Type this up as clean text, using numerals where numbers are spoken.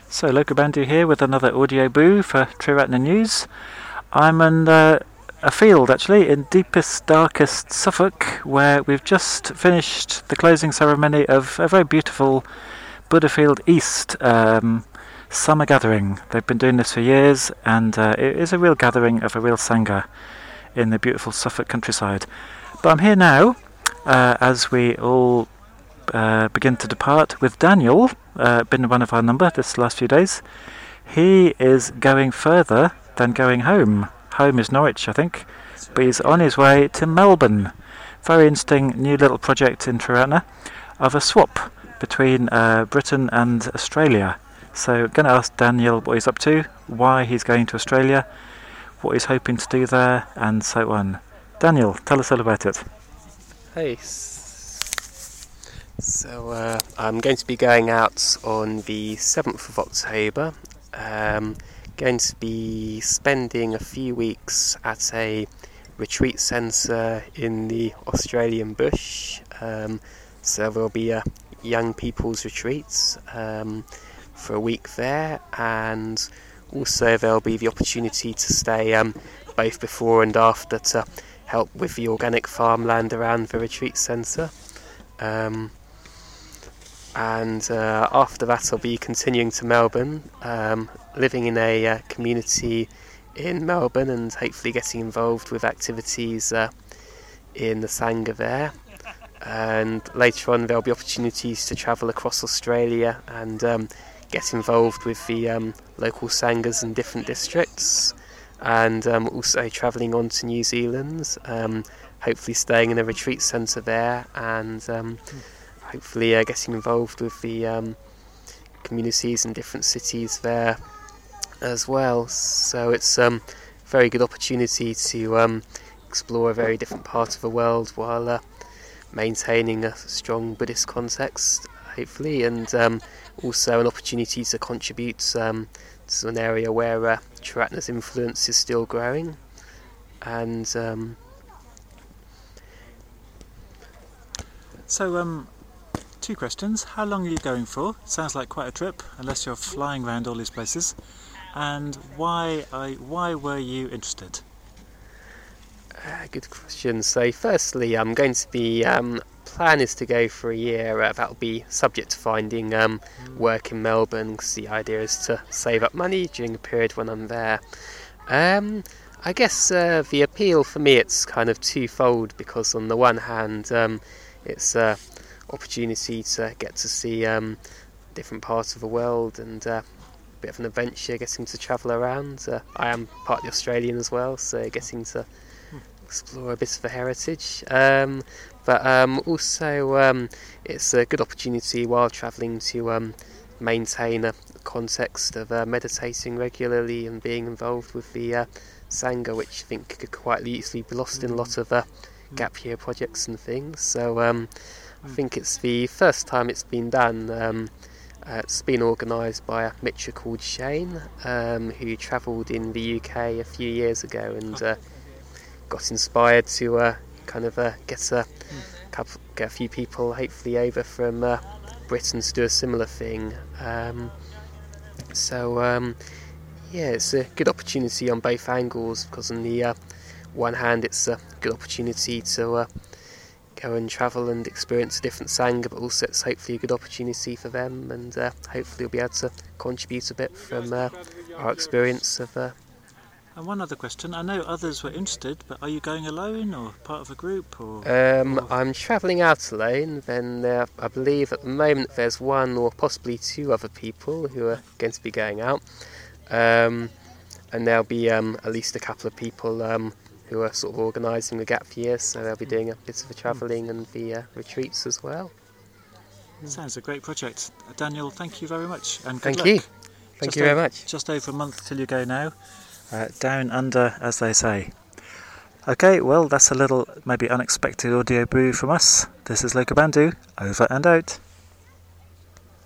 So, Local Bandu here with another audio boo for Triratna News. I'm in a field, actually, in deepest, darkest Suffolk, where we've just finished the closing ceremony of a very beautiful Buddhafield East summer gathering. They've been doing this for years, and it is a real gathering of a real Sangha in the beautiful Suffolk countryside. But I'm here now, as we all begin to depart, with Daniel, been one of our number this last few days. He is going further than going home. Home is Norwich, I think, but he's on his way to Melbourne. Very interesting new little project in Triratna of a swap between Britain and Australia. So I'm going to ask Daniel what he's up to, why he's going to Australia, what he's hoping to do there, and so on. Daniel, tell us all about it. Hey, so I'm going to be going out on the 7th of October. Going to be spending a few weeks at a retreat centre in the Australian bush. So there'll be a young people's retreats for a week there, and also there'll be the opportunity to stay both before and after to help with the organic farmland around the retreat centre. And after that I'll be continuing to Melbourne, living in a community in Melbourne and hopefully getting involved with activities in the Sangha there. And later on there'll be opportunities to travel across Australia and get involved with the local Sanghas in different districts, and also travelling on to New Zealand, hopefully staying in a retreat centre there, and hopefully getting involved with the communities in different cities there as well. So it's a very good opportunity to explore a very different part of the world while maintaining a strong Buddhist context, hopefully, and also an opportunity to contribute to an area where Triratna's influence is still growing. And So, two questions. How long are you going for? Sounds like quite a trip, unless you're flying around all these places. And why were you interested? Good question. So firstly, I'm going to be plan is to go for a year. That'll be subject to finding work in Melbourne, because the idea is to save up money during a period when I'm there. I guess the appeal for me, it's kind of twofold, because on the one hand it's an opportunity to get to see different parts of the world, and a bit of an adventure getting to travel around. I am partly Australian as well, so getting to explore a bit of the heritage, but also it's a good opportunity while travelling to maintain a context of meditating regularly and being involved with the Sangha, which I think could quite easily be lost in a lot of gap year projects and things. So I think it's the first time it's been done. It's been organised by a Mitra called Shane, who travelled in the UK a few years ago and got inspired to kind of get a few people hopefully over from Britain to do a similar thing. So it's a good opportunity on both angles, because on the one hand it's a good opportunity to go and travel and experience a different Sangha, but also it's hopefully a good opportunity for them, and hopefully we'll be able to contribute a bit from our experience of And one other question, I know others were interested, but are you going alone or part of a group? Or I'm travelling out alone, then I believe at the moment there's one or possibly two other people who are going to be going out, and there'll be at least a couple of people who are sort of organising the gap year, so they'll be doing a bit of the travelling and the retreats as well. Sounds a great project. Daniel, thank you very much, and good Thank luck. you. Thank you very much. Just over a month till you go now. Down under, as they say. Okay, well, that's a little maybe unexpected audio brew from us. This is Local Bandu, over and out.